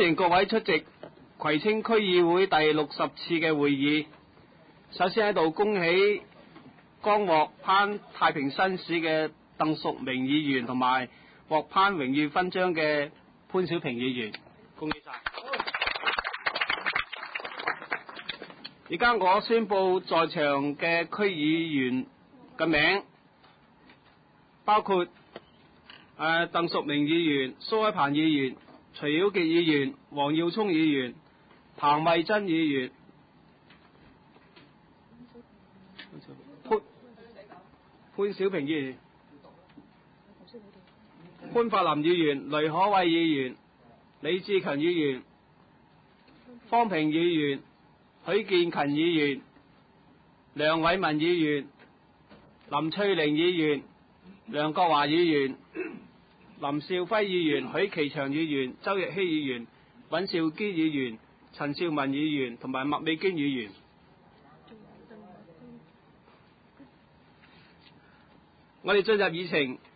歡迎各位出席葵青區議會第60次嘅會議。首先喺度恭喜剛獲頒太平紳士嘅鄧淑明議員同埋獲頒榮譽勳章嘅潘小平議員，恭喜晒！而家我宣布在場嘅區議員嘅名，包括鄧淑明議員、蘇海鵬議員、徐曉傑議員、黃耀聰議員、彭慧珍議員、潘小平議員、潘柏林議員、雷可偉議員、李志強議員、方平議員、許建勤議員、梁偉文議員、林翠玲議員、梁國華議員、林兆輝議員、許其祥議員、周日希議員、尹兆堅議員、陳兆文議員同埋麥美娟議員。我哋進入議程。